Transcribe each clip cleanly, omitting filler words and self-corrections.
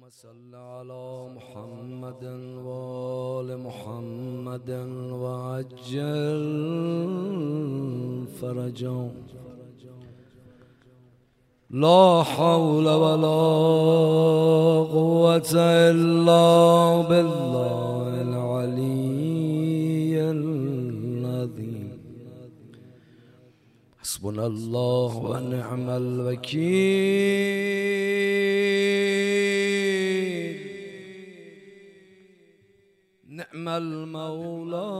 صل على محمد وآل محمد وعجل فرجهم. لا حول ولا قوة إلا بالله العلي العظيم. حسبنا الله ونعم الوكيل، نعم المولى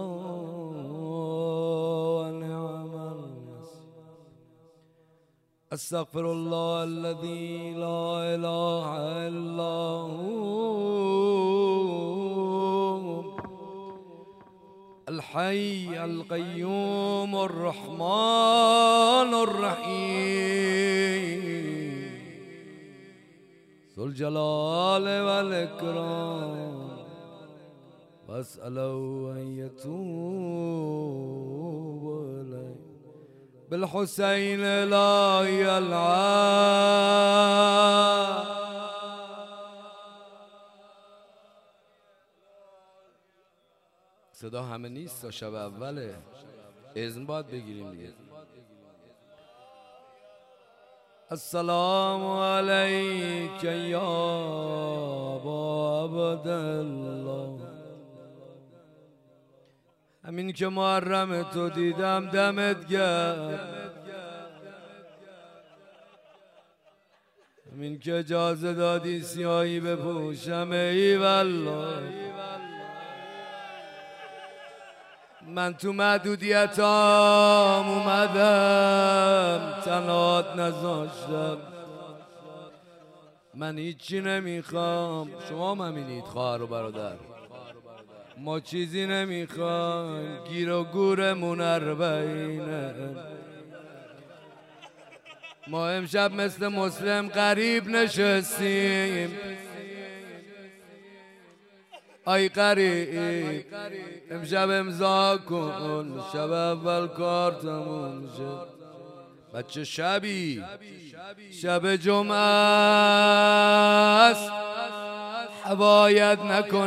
ونعم النصير. أستغفر الله الذي لا إله إلا هو، الحي القيوم الرحمن الرحيم، ذو الجلال والإكرام. واسأله أن يتوب إليه بالحسين لا يلعب. صدا همه نیست تا شب اوله، اذن باید بگیریم دیگه. السلام علیک یا ابا عبدالله. همین که محرم تو دیدم دمت گرم، همین که اجازه دادی سیاهی بپوشم ای والله. من تو محدودیتام اومدم، تنهات نذاشتم. من هیچی نمیخوام، شما هم همینید خواهر و برادر. ما چیزی نمیخوایم، گیر و گورمون اربعینه. ما امشب مثل مسلم غریب نشستیم. ای غریب امشب امضا کن، شب اول کار تموم شد. بچه شبی شب جمعه است، باید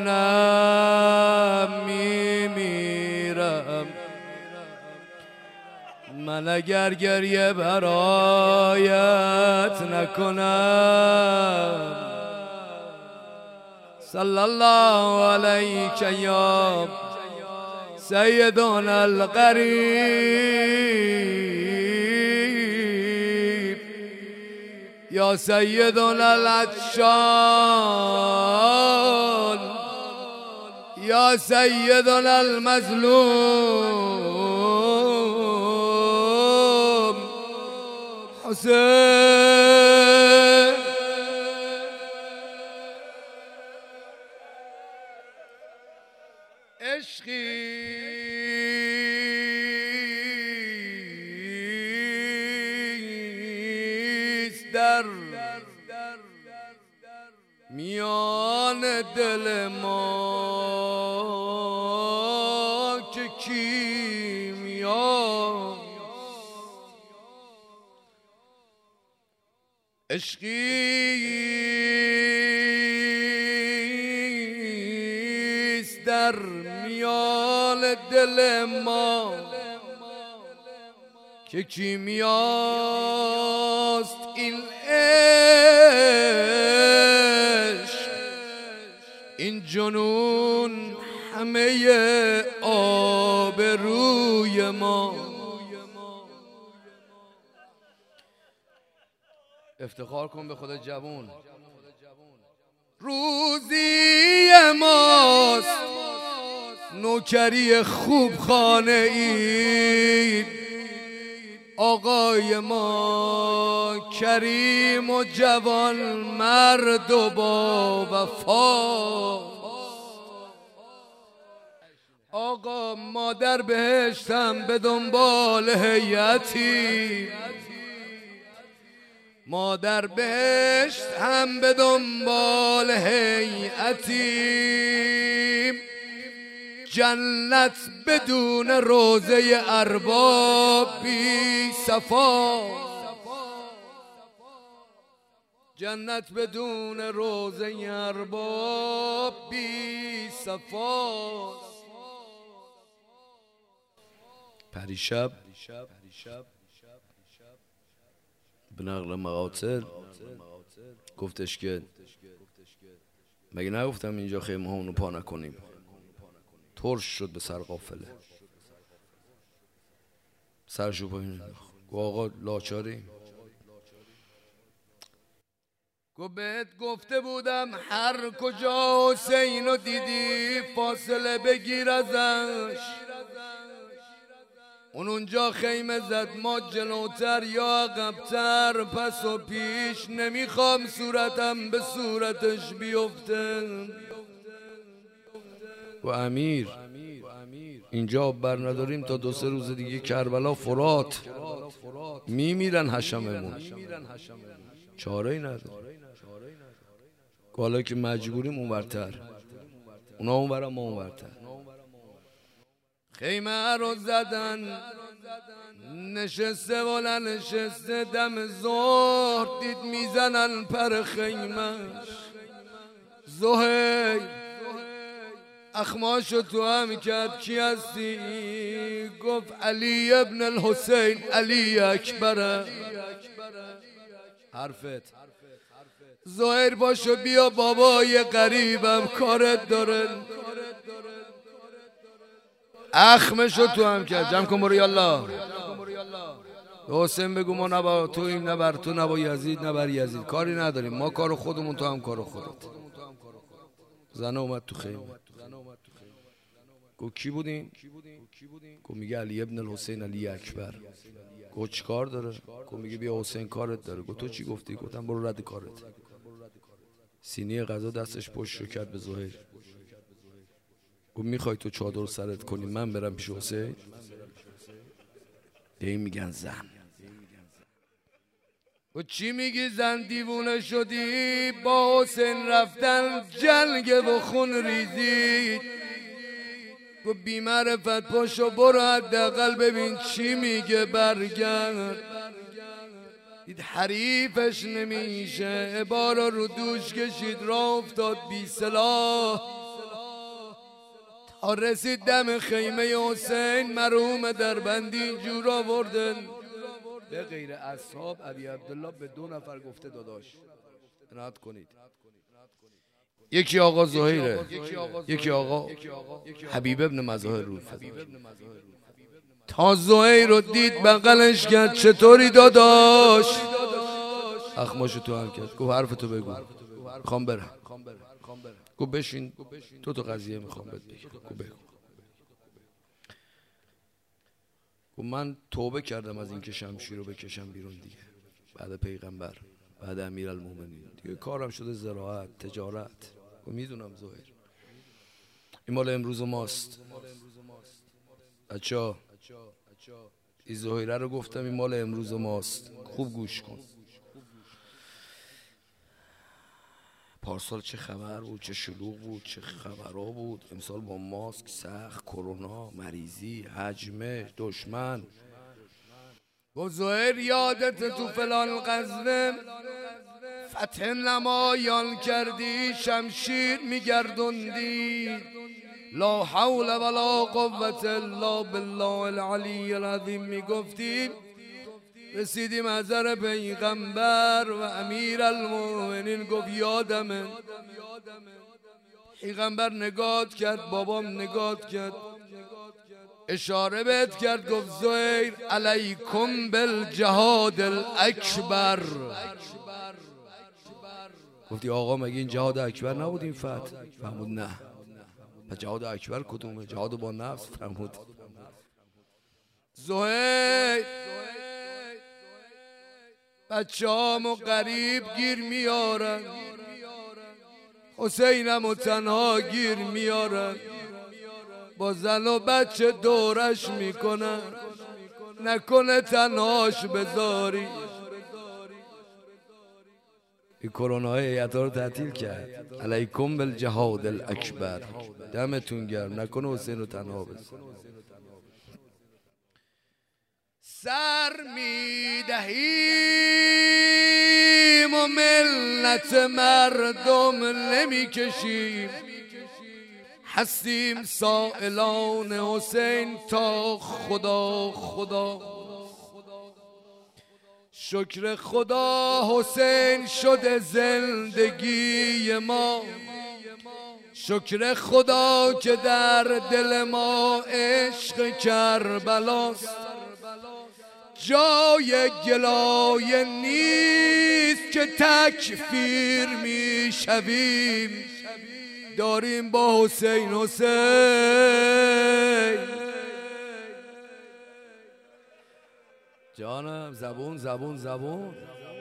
نکنم میمیرم. من اگر گریه برایت نکنم. صلی الله علیک یا سیدنا القریب، یا سیدنا العطشان، یا سیدنا المظلوم حسین. عشقیست در میان دل ما که کیمیا، عشقیست در میان دل ما که کیمیاست. این عشق، این جنون، همه آبروی ما. افتخار کن به خود جوون. روزی ماست نوکری خوب خانه ای، آقای ما کریم و جوان مرد و با وفا. آقا ما در بهشتم به دنبال هیئتی، ما در بهشت هم به دنبال هیئتی. جنت بدون روضه ارباب بی صفا. جنت بدون روزه ارباب بی صفاست. پریشب به نقل مقاتل گفتش که مگه نگفتم اینجا خیمه همونو پا نکنیم؟ ترش شد به سر قافله، سرشو پایین گو آقا لاچاریم. گو بهت گفته بودم هر کجا حسینو دیدی فاصله بگیر ازش. اونجا خیمه زد، ما جلوتر یا عقبتر، پس و پیش، نمیخوام صورتم به صورتش بیفته. و امیر اینجا بر نداریم تا 2-3 روز دیگه کربلا فرات میمیرن حشممون، چاره ای نداره. حالا که مجبوریم اونورتر، اونا اونورن ما اونورتر. خیمه رو زدن، نشسته و ننشسته، دم ظهر دید میزنن پر خیمش. زهیر اخماشو تو هم کرد، کی هستی؟ گفت علی ابن الحسین، علی اکبره. حرفت زهیر باشو بیا بابای غریبم کارت داره. اخمشو تو هم کرد، جمع کن برو یالله. حسین بگو ما نبا تویم، نه بر تو، نه با یزید، نه بر یزید، کاری نداریم، ما کار خودمون، تو هم کار خودت. زنه اومد تو خیمه. گو کی بودین؟ گو میگه علی ابن الحسین، علی اکبر. گو چی کار داره؟ گو میگه بیا حسین کارت داره. گو تو چی گفتی؟ گفتم برو رد کارت. سینی غذا دستش پشت رو کرد به زهیر. گو میخوای تو چادر سرت کنی من برم پیش حسین؟ این میگن زن. گو چی میگی زن؟ دیوونه شدی؟ با حسین رفتن جنگ و خون ریزید. گو بی معرفت پاشو برو حداقل ببین چی میگه، برگرد. دید حریفش نمیشه، عبارا رو دوش کشید، راه افتاد بی سلاح تا رسید دم خیمه حسین. مرحوم در بندی جور آوردن. به غیر اصحاب علی عبدالله به 2 نفر گفته داداش عنایت کنید. یکی آقا زهیره، یکی آقا حبیب ابن مظاهر روزفدی. تا زهیر رو دید بغلش کرد، چطوری داداش؟ اخماشو تو هم کرد. گفت حرفتو بگو، میخوام برم. گفت بشین، تو قضیه میخوام بهت بگم. گفت بگو. گفت من توبه کردم از این که شمشیر رو بکشم بیرون دیگه، بعد پیغمبر، بعد امیرالمومنین دیگه کارم شده زراعت، تجارت. گفت میدونم زهیر، این مال امروز ماست. بچه‌ها این زهیره رو گفتم این مال امروز ماست، خوب گوش کن. پارسال چه خبر بود، چه شلوغ بود، چه خبرها بود. امسال با ماسک سخت، کرونا، مریضی، حجمه، دشمن. گفت زهیر یادت تو فلان غزوه فتح نمایان کردی، شمشیر میگردوندی، لا حول ولا قوة الا بالله العلی العظیم میگفتی. رسیدیم حضر پیغمبر و امیرالمومنین. گفت یادمه. پیغمبر نگات کرد، بابام نگات کرد، اشاره بهت کرد، گفت زهیر علیکم بالجهاد الاکبر. گفتی آقا مگه این جهاد اکبر نبود این فتح؟ فرمود نه. پس جهاد اکبر کدومه؟ جهاد با نفس. فرمود زهیر بچه‌هامو غریب گیر میارن، حسینمو تنها گیر میارن، با زن و بچه دورش میکنن، نکنه تنهاش بذاری. این کرونا هیئت‌ها رو تعطیل کرد. علیکم بالجهاد الاکبر. دمتون گرم، نکنه حسین رو تنها بذاری. سر میدهیم و مل منت مردم نمی کشیم، هستیم سائلان حسین تا خدا. شکر خدا حسین شده زندگی ما، شکر خدا که در دل ما عشق کربلاست. جای گلایه نیست که تکفیر می شویم، داریم با حسین جانم. زبون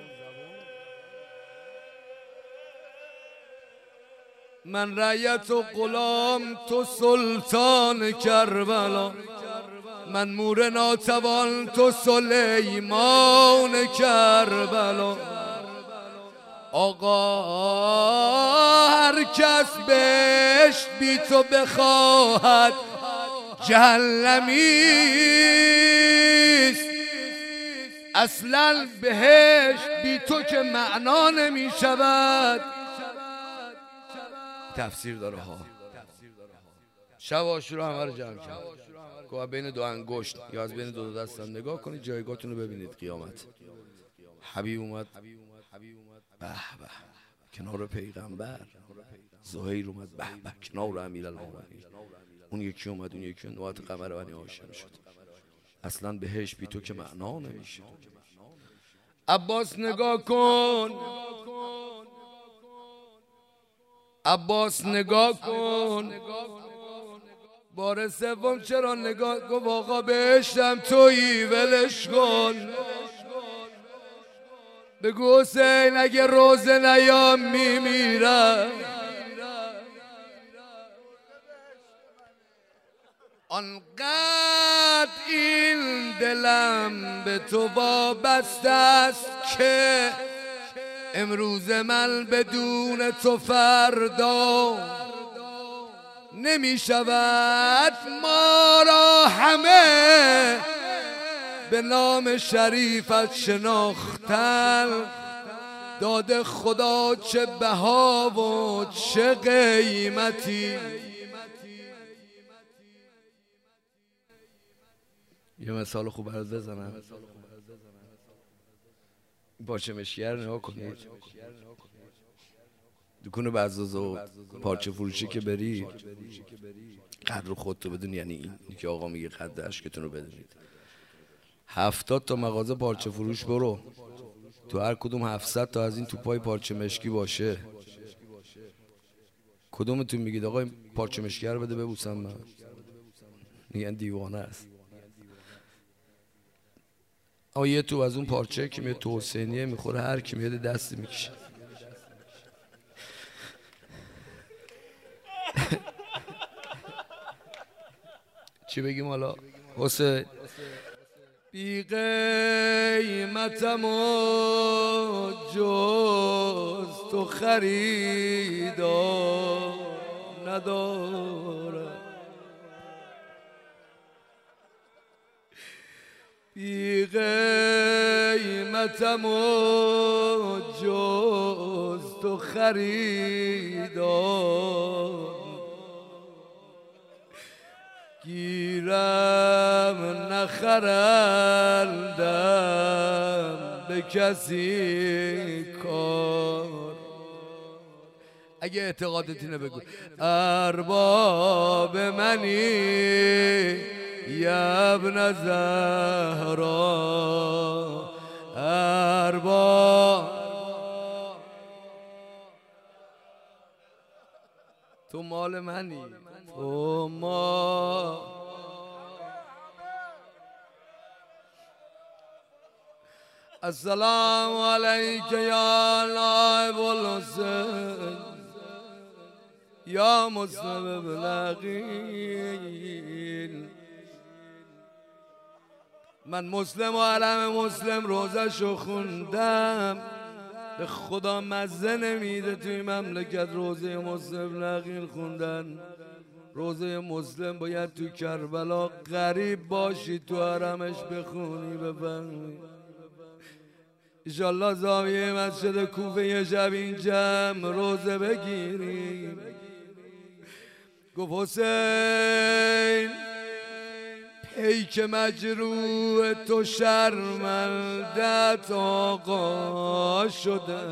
من رعیت و غلام، تو سلطان کربلا. من مور ناتوان، تو سلیمان کربلا. آقا هر کس بهشت بی تو بخواهد جهنمیست. اصلا بهشت بی تو که معنا نمی شود. تفسیر داره ها. شب عاشورا همه رو جمع کرد، گوه بین دو انگشت یا از بین دو دستم نگاه کنید، جایگاهتون رو ببینید. قیامت حبیب اومد، به به کنار پیغمبر. زهیر اومد، به به کنار امیرالمومنین. اون یکی اومد، اون یکی نوات قمر بنی هاشم شد. اصلا بهش بی تو که معنا نمیشه. عباس نگاه کن، عباس نگاه کن. بار سوم چرا نگاه؟ گفت آقا بهشتم تویی ولش کن. بگو حسین اگه روزه نیام میمیرم. آنقدر این دلم به تو وابسته است که امروز من بدون تو فردا نمی شود. ما را همه به نام شریفت شناختن، داد خدا چه بها و چه قیمتی. یه مثال خوب برات بزنم. پارچه مشکی‌ها رو نگاه کنید. دکون بزاز و پارچه فروشی که بری، قدر خودتو بدون. یعنی این که آقا میگه قدر اشکتون رو بدونید. 70 تا مغازه پارچه فروش برو، تو هر کدوم 700 تا از این توپای پارچه مشکی باشه. کدومتون میگید آقا این پارچه مشکی رو بده ببوسم من؟ میگن دیوانه است. آقا یه تو از اون پارچه که میاد تو حسینیه میخوره، هر کی میاد دستی میکشه. چی بگیم حالا؟ حسین بی قیمتم و جز تو خریدار ندارم. بی قیمتم و جز تو خریدار گیرم نخرندم به کسی کار. اگه اعتقادت اینه بگو ارباب منی یا ابن زهرا. ارباب تو مال منی، تو ما السلام علیک یا نائب الحسین یا مسلم بن عقیل. من مسلم و علم مسلم روزشو خوندم، به خدا مزه نمیده توی مملکت روزه مسلم بن عقیل خوندن. روزه مسلم باید تو کربلا غریب باشی تو حرمش بخونی بفهمی. ایشالله زاویه مسجد کوفه یه شب این جمع روزه بگیریم. گفت حسین پیک مجروح تو شرمندت آقا شده،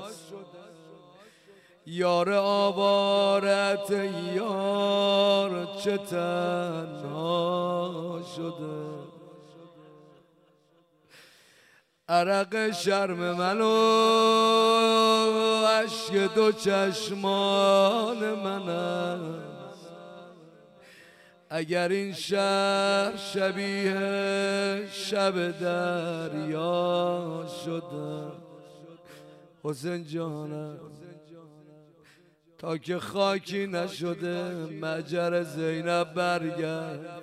یار آوارت یار چه تنها شده. عرق شرم من و اشک دو چشمان من است، اگر این شهر شبیه شب دریا شده. حسین جانم تا که خاکی نشده مجر زینب برگرد.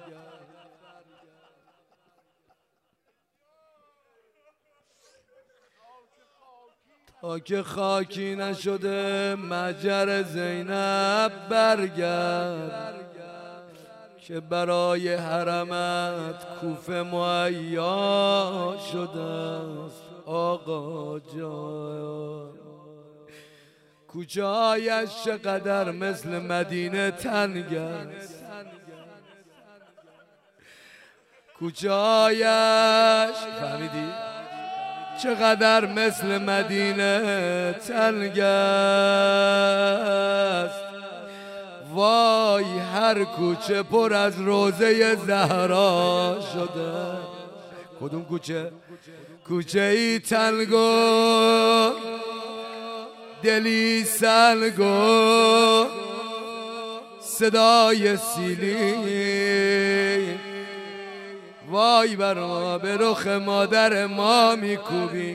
تا که خاکی نشده مجر زینب برگرد، که برای حرمت کوفه مهیا شده است آقا جان. کوچه هایش چقدر مثل مدینه تنگ است، کوچه هایش فهمیدی؟ چقدر مثل مدینه تنگ است. وای هر کوچه پر از روزه زهرا شده. کدوم کوچه؟ کوچه ای تنگ و دلی سنگ و صدای سیلی. وای بر ما به رخ مادر ما میکوبی.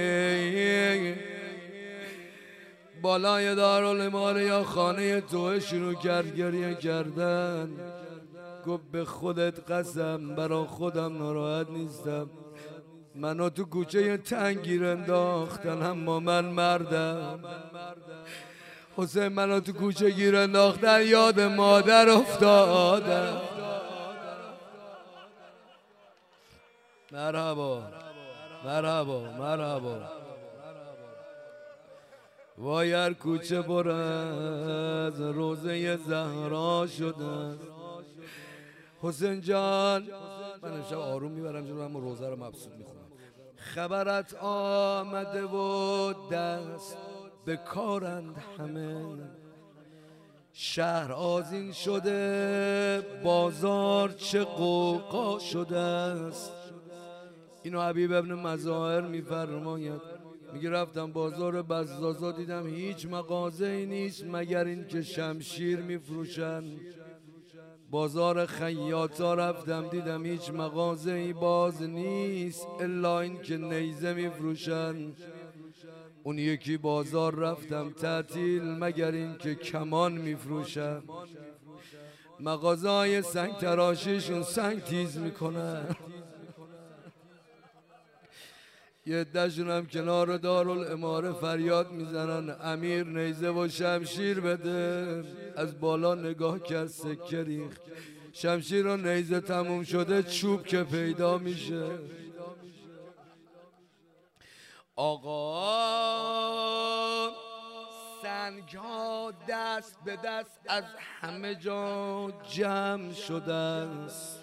بالای دارالاماره یا خانه تو شروع کرد گریه کردن. گفت به خودت قسم برا خودم ناراحت نیستم، منو تو کوچه تنگیر انداختن اما من مردم. حسین منو تو کوچه گیر انداختن یاد مادر افتادم. مرحبا مرحبا مرحبا. وای هر کوچه پر از روزه زهرا شده. حسین جان من امشب آروم میبرم جلو، اما روزه رو مبسوط میخونم. خبرت آمده و دست به کارند همه، شهر آذین شده بازار چه غوغا شده است. اینو حبیب ابن مظاهر میفرماید، میگه رفتم بازار بزازا دیدم هیچ مغازه‌ای نیست مگر این که شمشیر میفروشن. بازار خیاطا رفتم دیدم هیچ مغازه‌ای باز نیست الا این که نیزه میفروشن. اون یکی بازار رفتم تعطیل مگر این که کمان میفروشن. مغازه‌های سنگ تراشیشون سنگ تیز میکنن. یه عده‌شون هم کنار دارالاماره فریاد میزنن امیر نیزه و شمشیر بده. از بالا نگاه کرد سکه ریخت. شمشیر و نیزه تموم شده، چوب که پیدا میشه. آقا سنگ ها دست به دست از همه جا جمع شده است.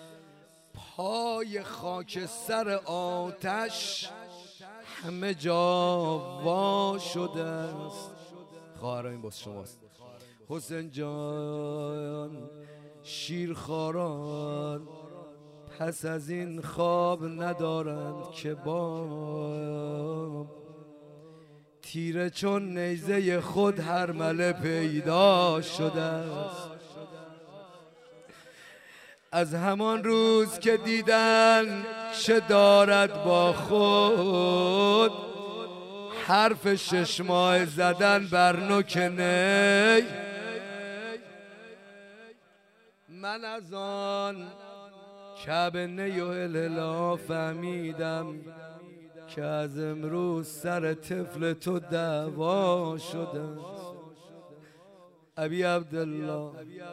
پای خاک سر آتش همه جا وا شده است. خواهران این باز شماست. حسین جان شیرخواران پس از این خواب ندارند که با تیره چون نیزه خود هر مله پیدا شده است. از همان روز که دیدن چه دارد با خود، حرف 6 ماه زدن بر نوک نی. من از آن کعب نی و هللا فهمیدم که از امروز سر طفل تو دعوا شده. ابی عبدالله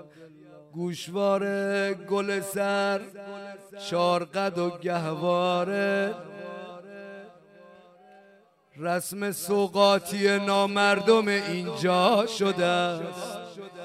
گوشواره گل سر 4 قد و گهواره، رسم سوغاتی نامردم اینجا شده است.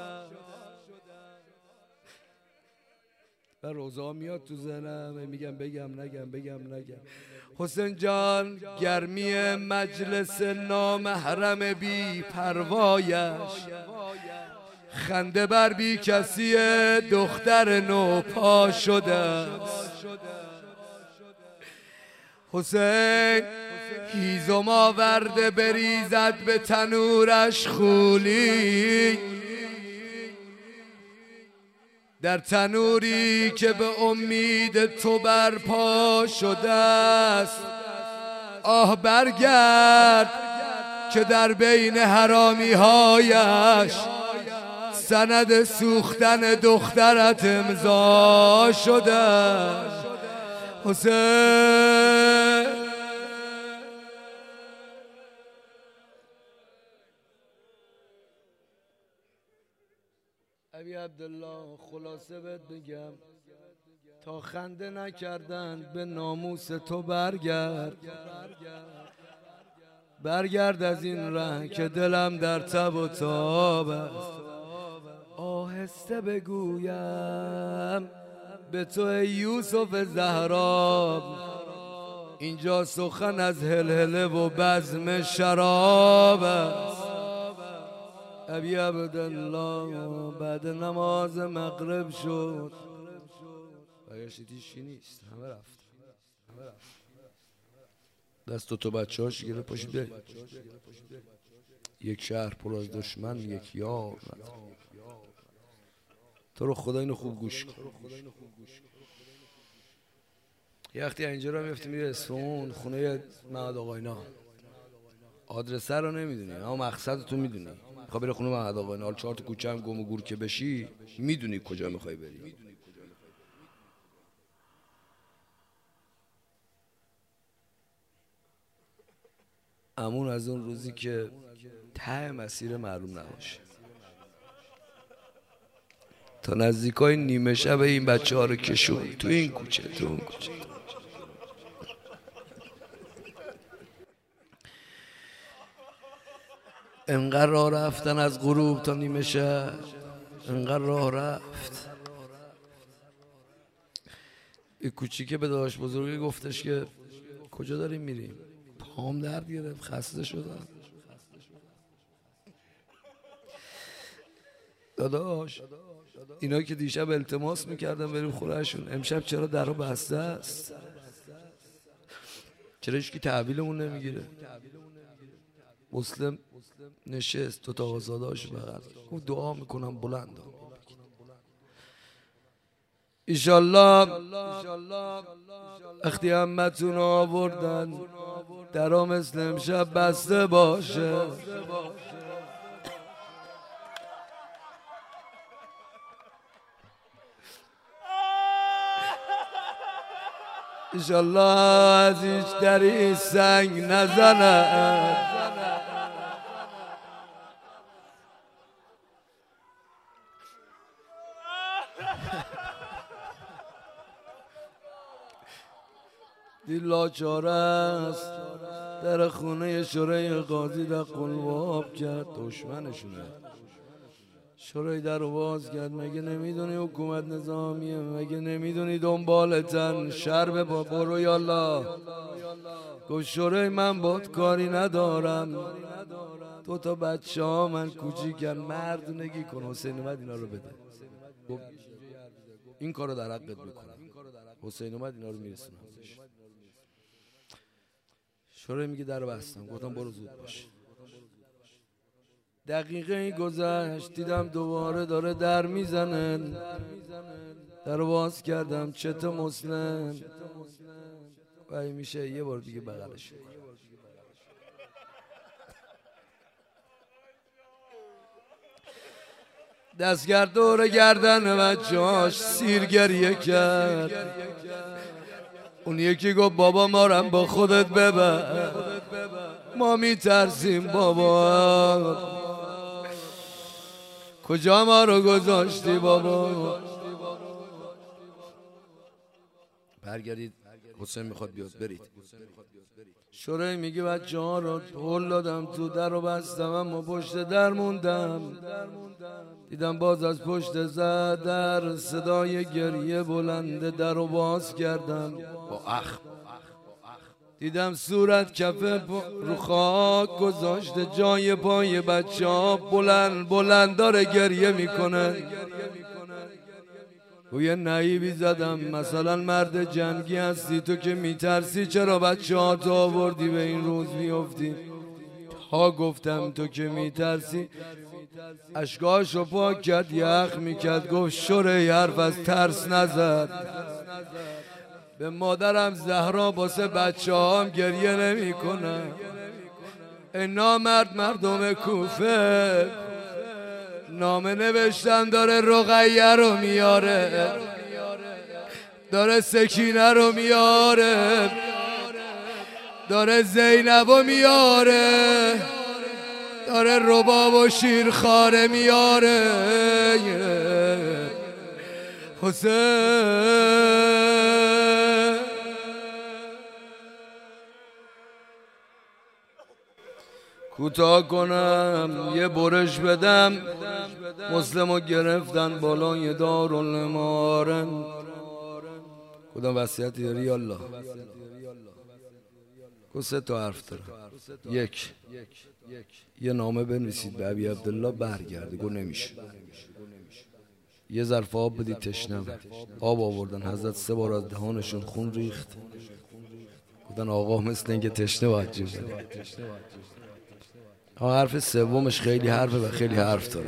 و روزا میاد تو ذهنم میگم بگم نگم. حسین جان گرمی مجلس نامحرم بی پروایش، خنده بر بی کسی دختر نوپا شده است. حسین هیزم آورده بریزد به تنورش خولی، در تنوری که به امید تو برپا شده است. آه برگرد که در بین حرامی هایش سند سوختن دخترت امضا شده است. حسین ابی عبدالله، خلاصه بهت بگم تا خنده نکردند به ناموس تو برگرد از این ره که دلم در تب و تاب است. آهسته بگویم به تو ای یوسف زهرا، اینجا سخن از هلهله و بزم شراب است. ابی عبدالله بعد نماز مغرب شد، برگشتید هیچی نیست، همه رفت. دست تو بچه هاش گره پاشید برید. یک شهر پر از دشمن، یک یار نداره. تو رو خدا اینو خوب گوش کن. یه وقتی اینجا رو میفتی میره اصفهان، خونه محمد آقا اینا، آدرسه رو نمیدونی اما مقصد تو میدونی. میخوای بری خونه محمد آقا اینا، 4 تا کوچه هم گم و گور که بشی میدونی کجا میخوای بری. امون از اون روزی که ته مسیر معلوم نباشه، تا نزدیکای نیمه شب این بچه ها رو کشون تو این کوچه تو اون کوچه. انقدر راه رفتن از غروب تا نیمه شب، انقدر راه رفت. یه کوچیکه به داداش بزرگی گفتش که کجا داریم میریم؟ پام درد گرفت، خسته شدم. داداش اینا که دیشب التماس میکردن بریم خونهشون، امشب چرا درو بسته است؟ چرا هیچکی تحویلمون نمیگیره؟ مسلم نشست تو تا آزاداش بغل گفت دعا میکنم بلند ایشالله وقتی همتون آوردن درا مثل امشب بسته باشه. ایشالله از هیچ دری سنگ نزنه. دل لاچاره است، در خونه شورای قاضی در قلواب کرد، دشمنشونه. شورای در رو باز کرد، مگه نمیدونی حکومت نظامیه؟ مگه نمیدونی دنبالتن؟ شرب با برو یالله. گفت شورای من باد کاری ندارم، تو تا بچه ها من کوچیکن، مردونگی کن. حسین اومد اینا رو بده، این کارو در حقت میکنم. حسین اومد اینا رو میرسونم. شورای میگه در بستم، گفتم برو زود باش. دقیقه این گذشت، دیدم دوباره داره در میزنن. در باز کردم، چته مسلم؟ و این میشه یه بار دیگه بغلش کنم. دستگرد دور گردن بچه‌هاش سیر گریه کرد. اون یکی گفت بابا مارم با خودت ببر، ما میترسیم بابا. کجا ما رو گذاشتی بابا؟ برگردید حسین میخواد بیاد برید. شوری میگه بچه ها رو هل دادم تو در رو بستم اما پشت در موندم. دیدم باز از پشت زد در صدای گریه بلند در رو باز کردم با اخ. دیدم صورت کف رو خاک گذاشته جای پای بچه ها بلند بلند داره گریه میکنه. و یه نعیبی زدم مثلا مرد جنگی هستی تو که میترسی چرا بچه ها تو آوردی به این روز میفتی. ها گفتم تو که میترسی. اشکاشو پاک کرد یخ میکرد گفت شوره حرف از ترس نزد. به مادرم زهرا باسه بچه هم گریه نمی کنه. ای نامرد مردم کوفه نامه نوشتن داره رقیه رو میاره داره سکینه رو میاره داره زینب رو میاره داره رباب و شیرخواره میاره. حسین کوتاه کنم یه برش بدم مسلمو گرفتن بالای دارالمعارف. کدام وصیتی داری یالله؟ گفت 3 تا حرف داره. 1 یه نامه بنویسید به ابی عبدالله برگرده. گفت نمیشه. یه ظرف آب بدید تشنم. آب آوردن حضرت 3 بار از دهانشون خون ریخت. گفتن آقا مثل اینکه تشنه باید جیب بده. حرف سومش خیلی حرفه و خیلی حرف داره.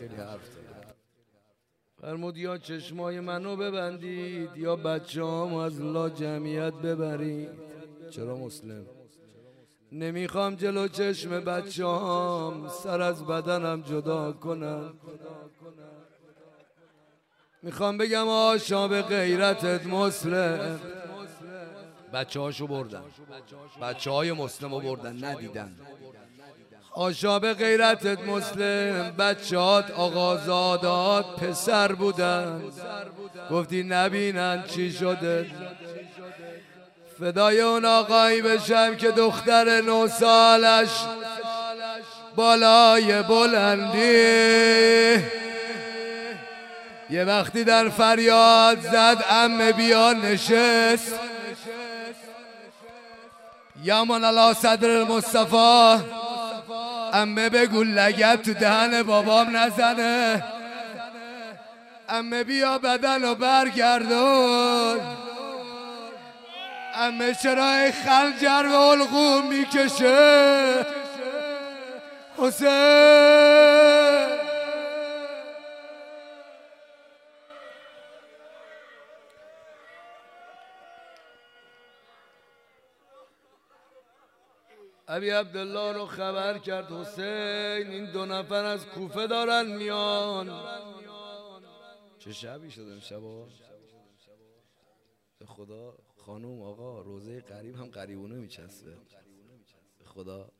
فرمود یا چشمای منو ببندید یا بچه هم از لا جمعیت ببرید. چرا مسلم؟ نمیخوام جلو چشم بچه هم سر از بدنم جدا کنم. میخوام بگم آشا به غیرتت مسلم. بچه هاشو بردن. بچه های مسلم رو بردن ندیدن. آشا به غیرتت مسلم. بچهات آقازادات پسر بودن. گفتی نبینن چی شده. فدای اون آقایی بشم که دختر 9 سالش بالای بلندی یه وقتی در فریاد زد عمه بیا نشست. یامان علی صدر المصطفی عمه بگو لگد تو دهن بابام نزنه. عمه بیا بدن رو برگردون. عمه چرا خنجر و علقوم میکشه. حسین ابی عبدالله رو خبر کرد حسین این 2 نفر از کوفه دارن میان. چه شبی شد امشبا به خدا. خانوم آقا روزه قریب هم قریبونه میچسبه به خدا.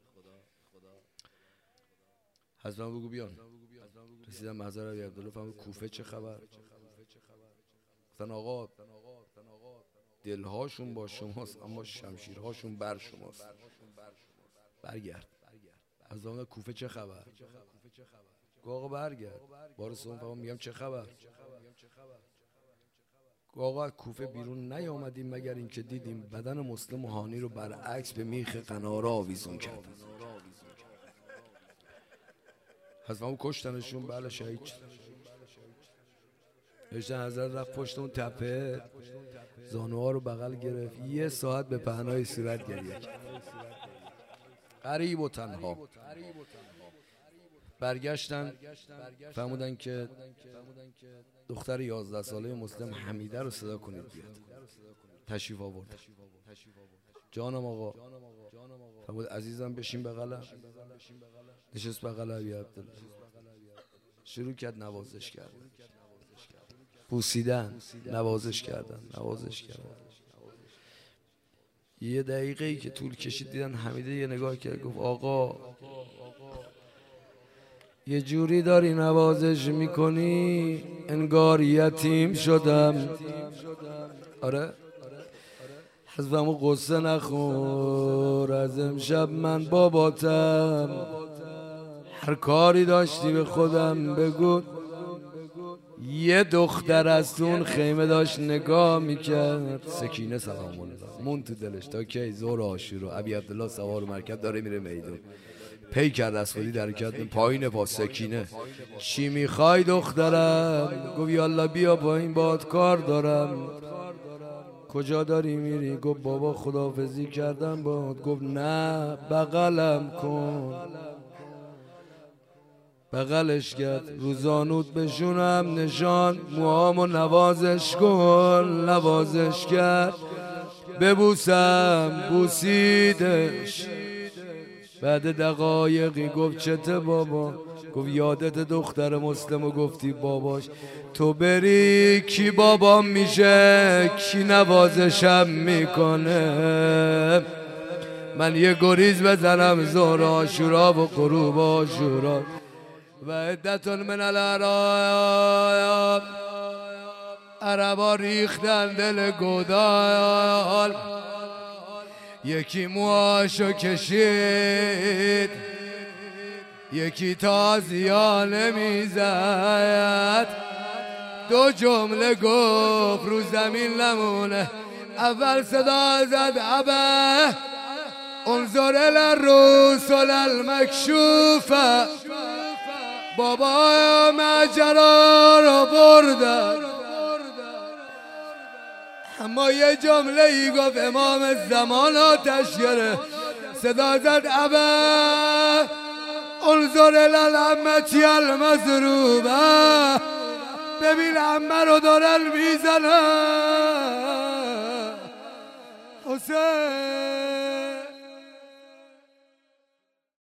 حضرت بگو بیان. رسیدم محضر ابی عبدالله فهمید کوفه چه خبر. گفتن آقا دلهاشون با شماست اما شمشیرهاشون بر شماست. برگرد. از دامن کوفه چه خبر؟ گفت آقا برگرد. بار سوم فهمم میگم چه خبر؟ گفت آقا از کوفه بیرون نیامدیم مگر اینکه دیدیم بدن مسلم و هانی رو برعکس به میخ قناره آویزون کردن. از فهمم کشتنشون. بله شهید شدن. حضرت رفت پشت اون تپه زانوها رو بغل گرفت 1 ساعت به پهنای صورت گریه کرد. غریب و تنها. برگشتن فهمودن که دختر 11 ساله مسلم حمیده رو صدا کنید بیاد. تشریف آورد. جانم آقا. فرمود عزیزم بشین بغلم. نشست بغل ابی عبدالله. شروع کرد نوازش کردن. بوسیدن. نوازش کردن. یه دقیقه‌ای که طول کشید دیدن حمیده یه نگاه کرد گفت آقا یه جوری داری نوازش میکنی انگار یتیم شدم. آره از غم و قصه نخور، از امشب من باباتم، هر کاری داشتی به خودم بگو. یه دختر از اون خیمه داشت نگاه میکرد، سکینه سلام الله مون تو دلش تا کی زور عاشورا ابی عبدالله سوار مرکب داره میره میدون، پی کرد از خودی در کرد پایین با سکینه. چی میخوای دخترم؟ گفت یالا بیا پایین باد کار دارم. کجا داری میری؟ گفت بابا خداحافظی کردم باد. گفت نه بغلم کن. بغلش کرد، روزانوت بشونم نشان، موهامو نوازش کن. نوازش کرد، ببوسم، بوسیدش. بعد دقایقی گفت چته بابا؟ گفت یادت دختر مسلمو گفتی باباش؟ تو بری کی بابام میشه؟ کی نوازشم میکنه؟ من یه گریز بزنم ظهر عاشورا و غروب عاشورا و عدتون من العرب. عربا ریختن دل گودال، یکی موهاشو کشید، یکی تازیانه میزد. دو جمله گفت رو زمین نمونه. اول صدا زد ابه انظر الرسل المکشوفه. بابا ماجرا رو بردن، اما یه جمله ای گفت امام زمان آتش گرفت. صدا زد ابا انظر الالعمتی المضروبه. ببین عمه رو دارن میزنن. حسین